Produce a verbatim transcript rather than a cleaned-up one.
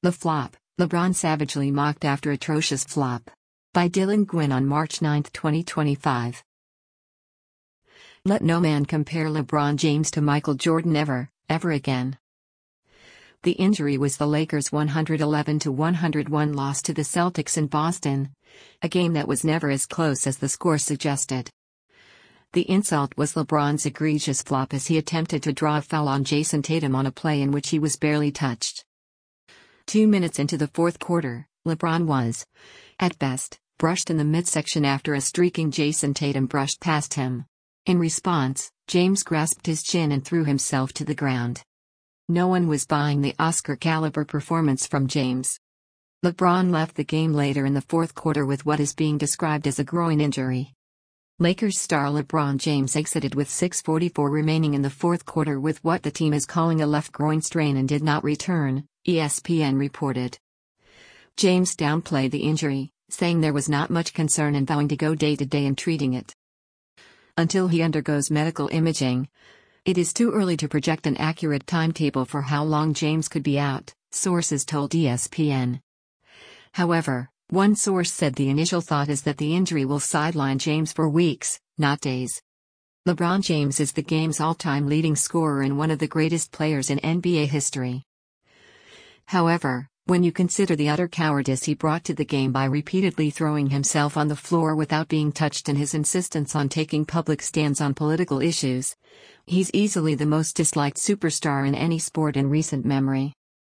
The Flop, LeBron savagely mocked after atrocious flop. By Dylan Gwynn on March ninth twenty twenty-five. Let no man compare LeBron James to Michael Jordan ever, ever again. The injury was the Lakers' one eleven to one oh one loss to the Celtics in Boston, a game that was never as close as the score suggested. The insult was LeBron's egregious flop as he attempted to draw a foul on Jason Tatum on a play in which he was barely touched. Two minutes into the fourth quarter, LeBron was, at best, brushed in the midsection after a streaking Jason Tatum brushed past him. In response, James grasped his chin and threw himself to the ground. No one was buying the Oscar-caliber performance from James. LeBron left the game later in the fourth quarter with what is being described as a groin injury. Lakers star LeBron James exited with six forty-four remaining in the fourth quarter with what the team is calling a left groin strain and did not return, E S P N reported. James downplayed the injury, saying there was not much concern in vowing to go day-to-day in treating it. Until he undergoes medical imaging, it is too early to project an accurate timetable for how long James could be out, sources told E S P N. However, one source said the initial thought is that the injury will sideline James for weeks, not days. LeBron James is the game's all-time leading scorer and one of the greatest players in N B A history. However, when you consider the utter cowardice he brought to the game by repeatedly throwing himself on the floor without being touched and his insistence on taking public stands on political issues, he's easily the most disliked superstar in any sport in recent memory.